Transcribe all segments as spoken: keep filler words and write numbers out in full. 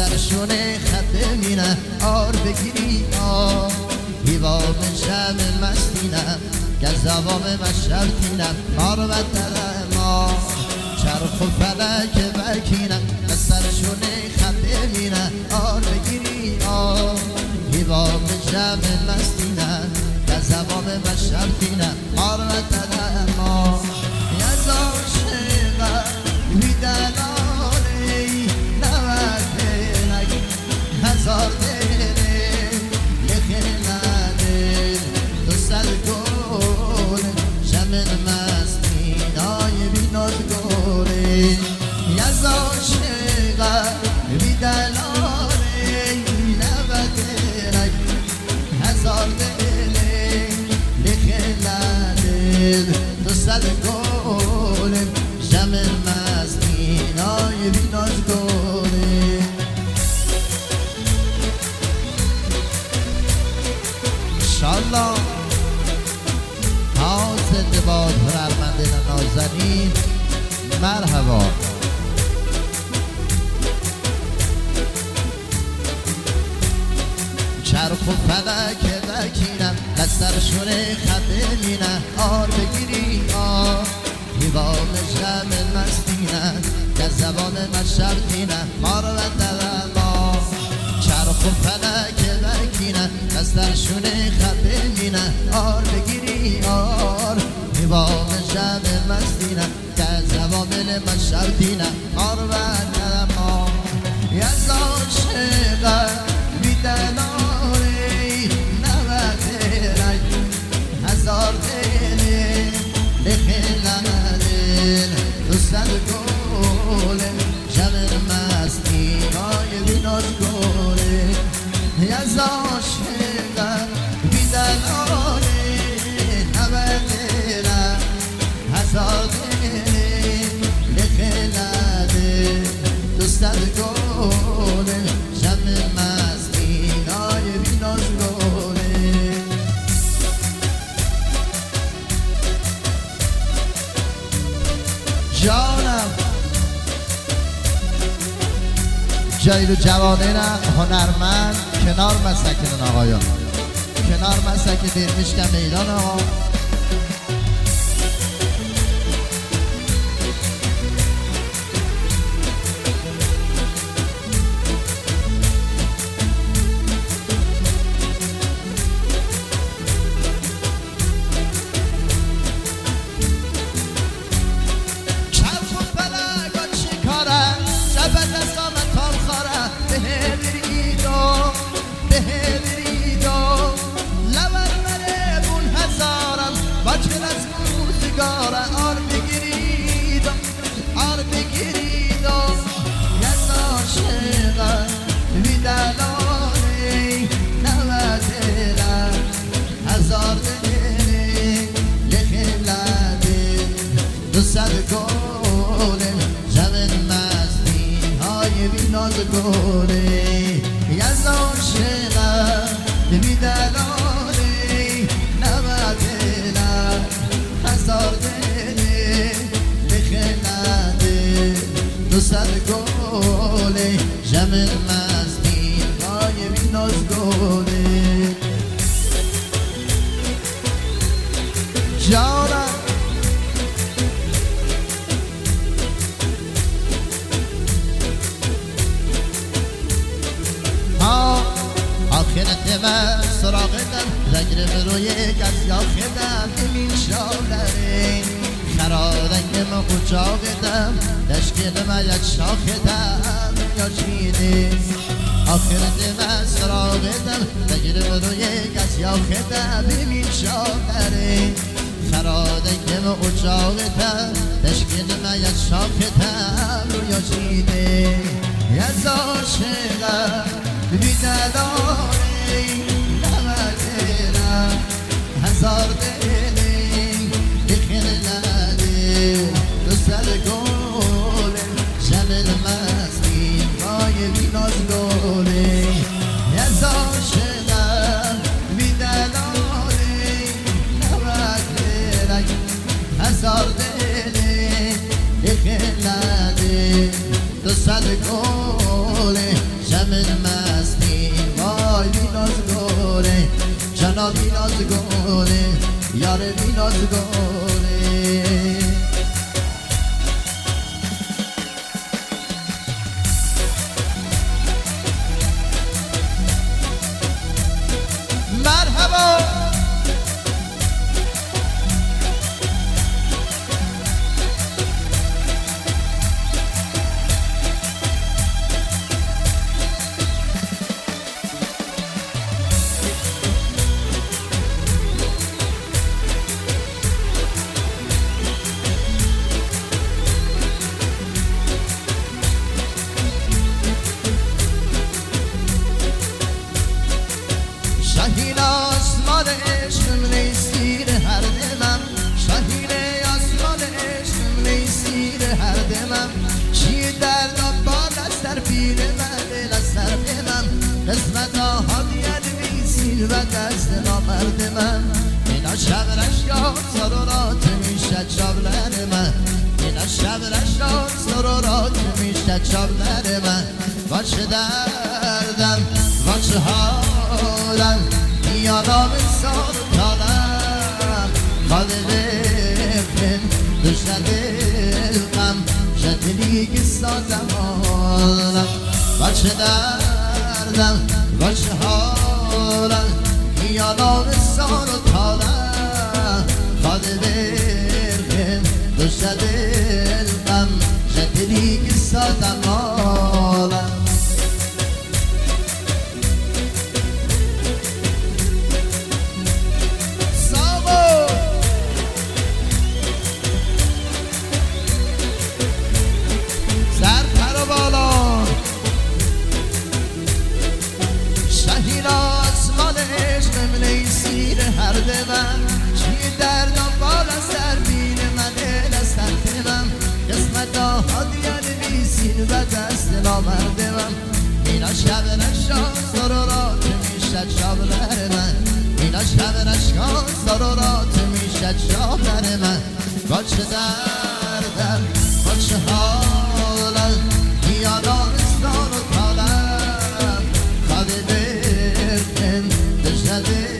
سرشونه خط بمینه آر بگیری آر هیوام شب مستینه گذوام مشرتینه مار و ما چرخ و فلک بکینه سرشونه خط بمینه آر بگیری آر هیوام شب مستینه گذوام مشرتینه مار و ما یز عاشقه بیدلانه هزار دره لخنده تو سر گل شمن مستینای بیناز گوره یز عاشقه بیدلاره نبده هزار دره لخنده تو سر گل شمن مستینای بیناز گوره انشالله ها زنده باد هنرمندان نازنین مرحبا چرخ و فلک بکینم لسرشونه خط بمینه آر بگیری آر هیوام شمن مستینه گذوان مشرتینه مار و ما چرخ و فلک بکینه دسترشونه خط بمینه آر بگیری آر هیوام شب مستینه گذوامل مشرتینه مار و ما یز عاشقه بیدلاره نوده هزار دله لخنده تو سر گل شب مستینای بیناز گله یز عاشقه بیدلاره نوده هزار دله لخنده تو سر گل شب مستینای بیناز گله جانم جایلو جوانین هنرمند کنار مسکن آقایان کنار مسکن دیر میشکن میدان آقا آر بگیرید آر بگیرید یز عاشقه بیدلاره نوده هزار دله لخنده دو سر گل شب مستین های بیناز گله یز عاشقه بیدلاره نوده هزار دله لخنده دو سر گله جمع مستین های بیناز گله جانم ها آخرت من سراغتم رگرم روی کس یا خدم امین شاولره خرارنگ من قچاقتم دشکل من یک شاخدم یا چینه آخرت من سراغتم رگرم روی کس یا خدم امین شاولره خرارنگ من قچاقتم دشکل من یک شاخدم یا چینه یز عاشقم بیدلاره نمده هزار دله لخنده دو سر گل شمل مستی رای بیناز گله یز عاشقم بیدلاره نمده هزار دله لخنده دو سر گل بی نازگونه یار بی نازگونه مرحبا شاهین آسمان عشقم نیستیر هر دمم شاهین آسمان عشقم نیستیر هر دمم چی دردم بال از در پیر من دل از سر دمم قسمت آها دید میسیر و دست نامرد من اینا شب رشگاه سرورات میشه چابلر من اینا شب رشگاه سرورات میشه چابلر من باشه دردم باشه حالم یادم سال کالم خاله بکن دشتر دلقم شدلی که سازم حالم بچه دردم بچه حالم یادم سال کالم خاله بکن دشتر دلقم شدلی که سازم حالم هر دمم چی دردم بال از در بین من دل از تنتمم قسمت ها دیان بیسین و دست نامردمم اینا شب نشان سرورات میشد شابلر من اینا شب نشان سرورات میشد شابلر من با چه دردم با چه حالم یادم استان و تالم خوابه برکن دشنده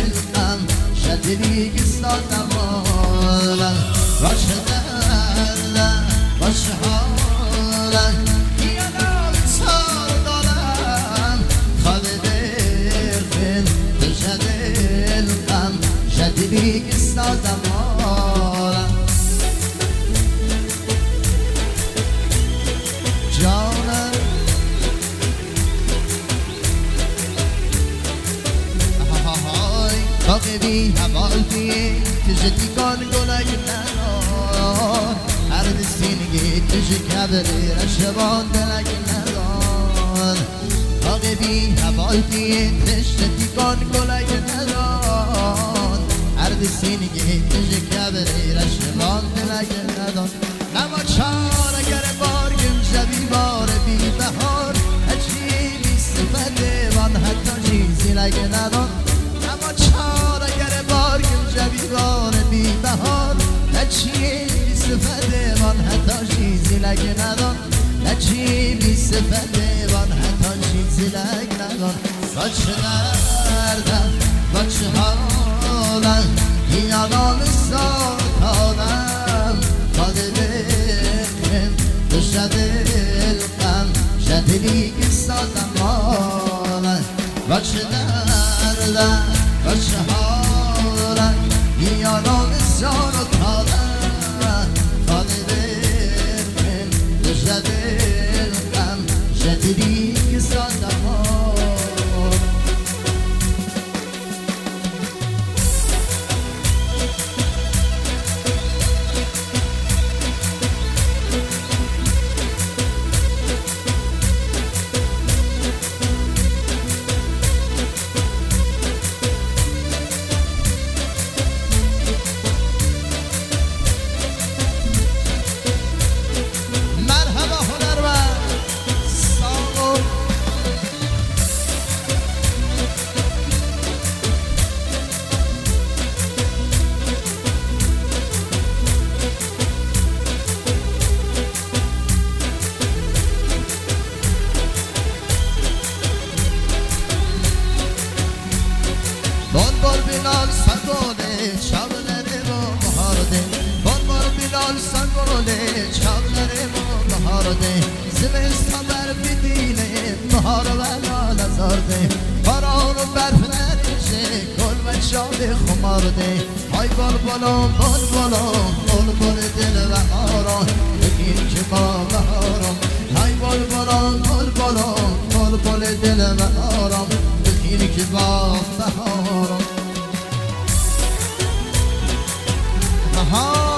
دلی که سازم حالم باشه دردم باشه حالم یادم سال دارم خوابه برکن دشه دلقم دلی که سازم حالم جانم باقی بی حوالتیه تجدی کن گلای ندار هر دستینگی تجی کبری رشبان دلای ندار باقی بی حوالتیه تجدی کن گلای ندار هر دستینگی تجی کبری رشبان دلای ندار نما چار اگر بارگم شبی بار بی بهار هچی بی صفته وان حتی چیزی لگه ندار اما چار اگر بارگم جویبان بی بهار نچی بی صفته وان حتی چیزی لگ ندان نچی بی صفته وان حتی چیزی لگ ندان با چه دردم با چه حالم یادم سال کالم خاله بکن دشت دلقم شدلی که سازم حالم با چه دردم با چه حالم یادم سال کالم خاله بکن دشت دلقم شدلی که سازم حالم گله چاقر ما بهارده زمستان برف دیله بهار و لال زارده باران و برف نریشه گل و شاد خمارده های بال بالا بال بالا بال بال دل و آرام بگیر که با بهارم های بال بالا بال بالا بال بال دل و آرام بگیر که با بهارم آها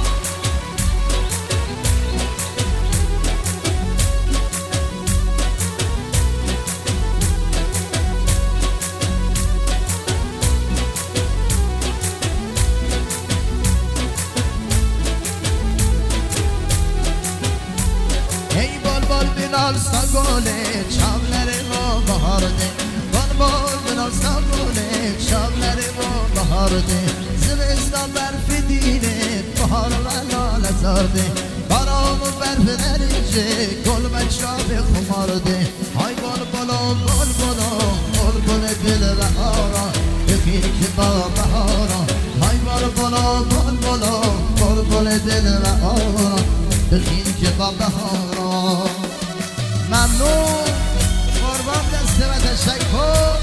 بنال ساگوله چاولر ما بهارده بال بال بنال ساگوله چاولر ما بهارده زمستان برف دیره بهار و لال زارده باران و برف نریشه گل و شاب خمارده های بال بالا بال بالا بال بال دل و آرام بخیر که با بهارا های بال بالا بال بالا بال بال دل و آرام بخیر که با بهارا ممنون قربان دسته و تشکر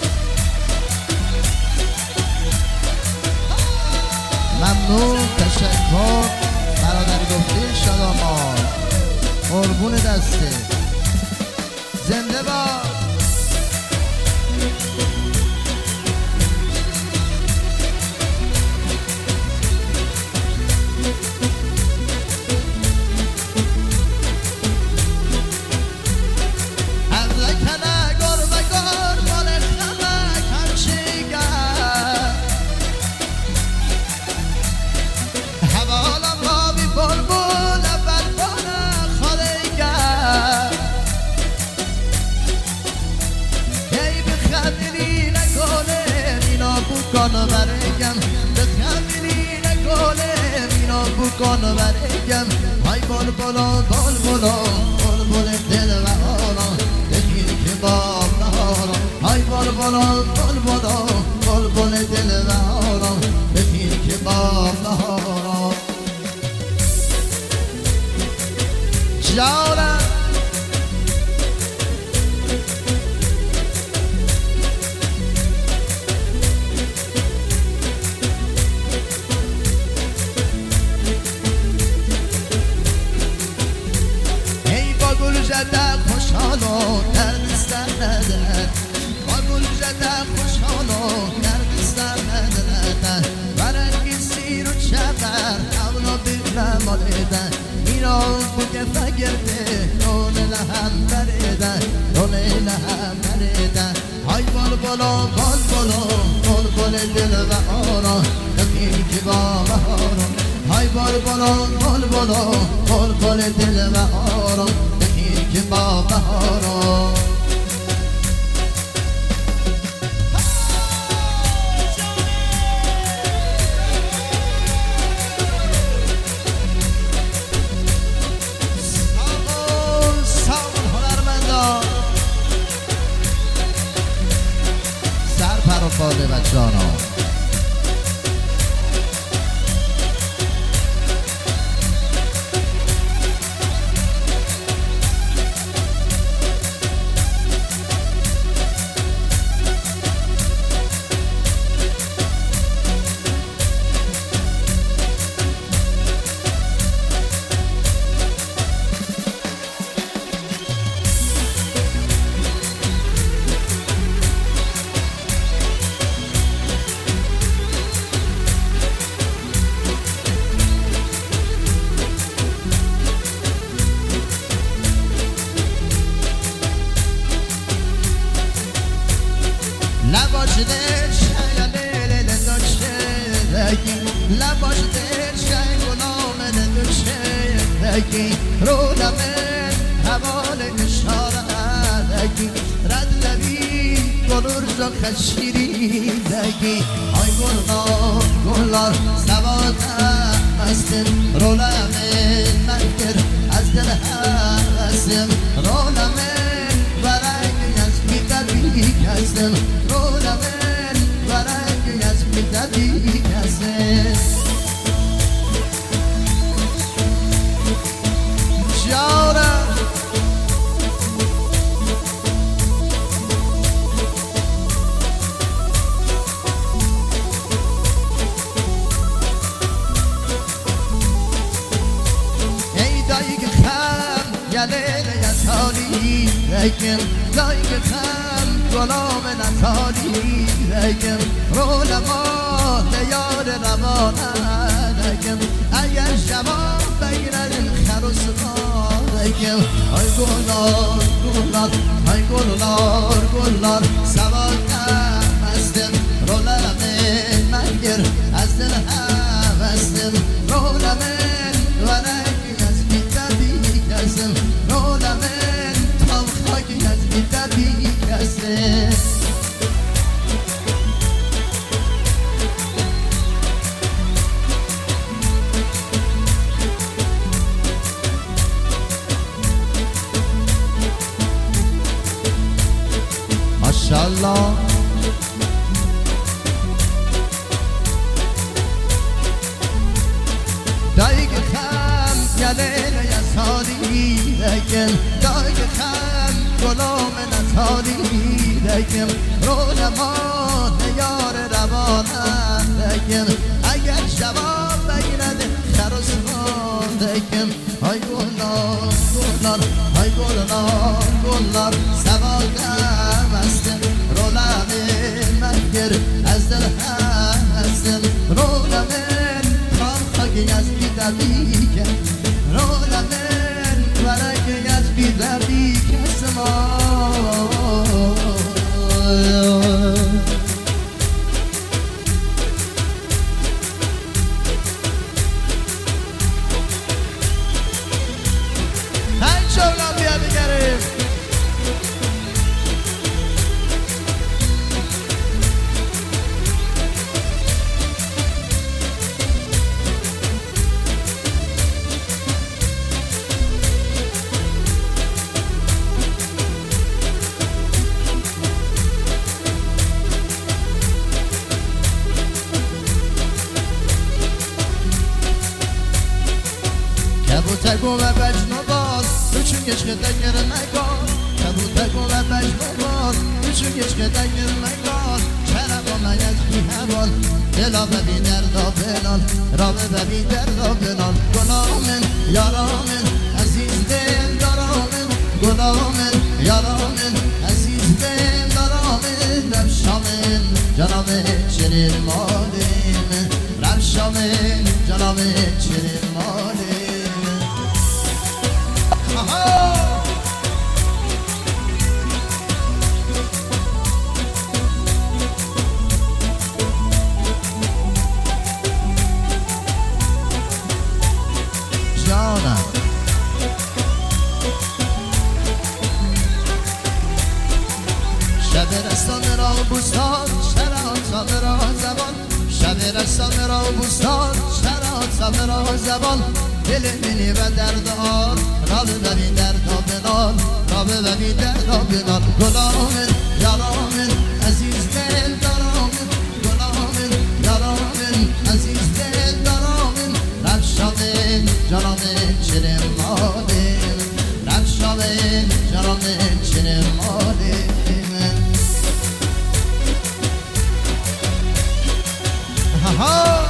ممنون تشکر برادر گفته شادامان قربون دسته زنده باد بکن برگم بخمینی نگوله مینا بکن برگم های بال بالا بال بالا بال بال دل و آرام بگیر که با بهارم های بال بالا بال بالا بال بال دل و آرام بگیر که با بهارم جانم جده خوشحال و درد سر ندارد با گل جده خوشحال و درد سر ندارد برنگی سیر و چقر اولا بیرم آلیدن میرا بگه فگرده رون لهم بریدن رون لهم بریدن های بال بالا بال بالا بال بال دل و آرام نخیر که با بهارم های بال بالا بال بالا بال بال دل و آرام که با بهارم سامان سامان هنرمندان سر پر و پاده و جانا لباش در شای لیل لندوشه دکی لباش در شای گنام لندوشه دکی رو لمن حوال اشاره دکی رد لبی گلور زا خشیری دکی آی گلنار گلار سواد هستن رو لمن منکر از دل هستم رو لمن برنگ از بیتبی هستم رولمن برنگ از بیتبی هستم سالی بگم لایک خم گلام نتالی بگم رولما لیار روانه بگم اگر جواب بگیرن خر و سبا بگم ای گلار گلار ای گلار گلار سوادم هستم رولم مگر از دل هم هستم رولم ورقی از بیتبی کسم رولم تا خاکی از بیتبی کسم ماشاءالله دایگ خم گلین یا سالی بگم دایگ خم گلام نتالی بگم رونما نیار روانه بگم اگر جواب بگیرد خر و سوان بگم ای گلار گلار ای گلار گلار سوادم هستم رولم مگر از دل هم هستم رولم خاکی از بیدبی کن رولم ورقی از بیدبی کسم هی شغلم بیا بگریم کبوتگو و بجنو باز تو چون گشک دگر مگار کبوتگو و بجنو باز تو چون گشک دگر مگار چرا با من از بی هوان دلا ببی دردا بلال را ببی دردا بلال گلامن یارامن عزیز دل دارامن گلامن یارامن عزیز دل دارامن رفشامن جناب چنین مالیم رفشامن جناب چنین مالیم جانم شب رستان را بوستان شرات را زبان شب رستان را بوستان شرات را زبان دل منی و درد آن را ببین درد و بنال را ببین درد و بنال گلامن یارامن عزیز دل دارامن گلامن یارامن عزیز دل دارامن رفشامن جانامن چنین مالیم رفشامن جانامن چنین مالیم ها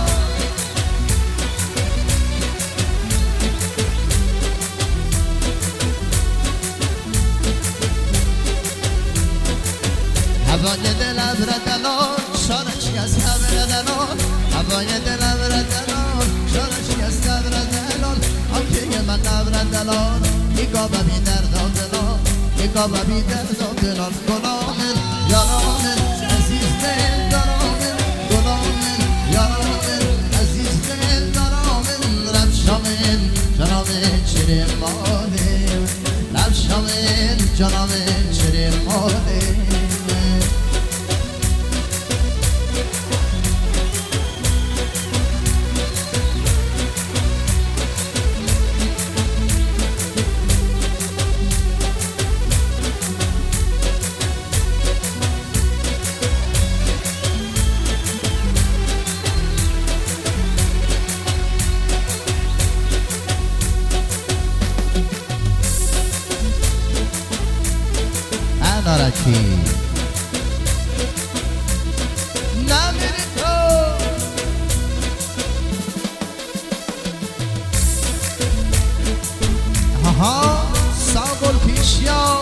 هوای دلم را دلال شارشی از همه دلال هوای دلم را دلال شارشی از همه دلال آنکه من نبر دلال نگاه ببین درد و دلال نگاه ببین درد و دلال گلامن یارامن عزیز دل دارامن گلامن یارامن عزیز دل دارامن رفشامن جناب چنین مالیم رفشامن جناب چنین مالیم نارکی نمیری تو ها ساگل پیشیا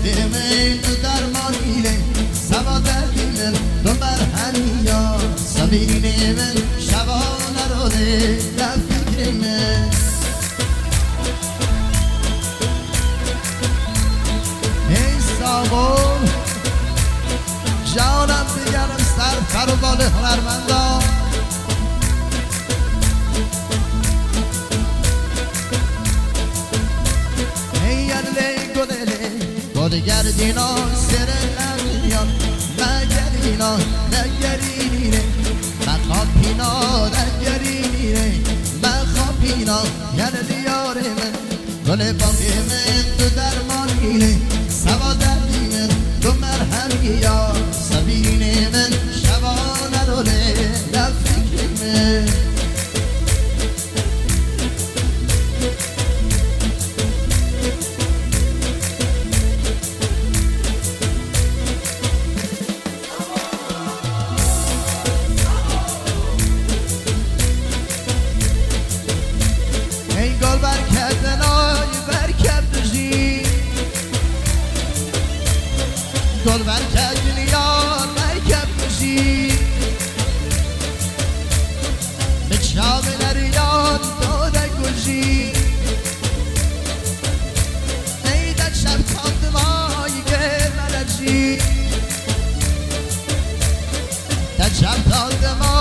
باقیمه تو درمانیله سوا دردیمه تو برهنیا سبیرینه من شبانه رو ده در فکرمه ای ساقو جانم دیگرم سر پر و بال هنرمندان گردینا سر نمیان نگرینا نگرینیره مخاپینا نگرینیره مخاپینا گردیاره من گل باقی من تو درمانیره سوا دردی من تو مرهمیه سبینه من شبانه رو لفکر من گل برکت نای برکت دژی گل برکت نیار برکت دژی به چاق نریان داده گوشی نیده شب تاند مایی که ملچی ده شب تاند مایی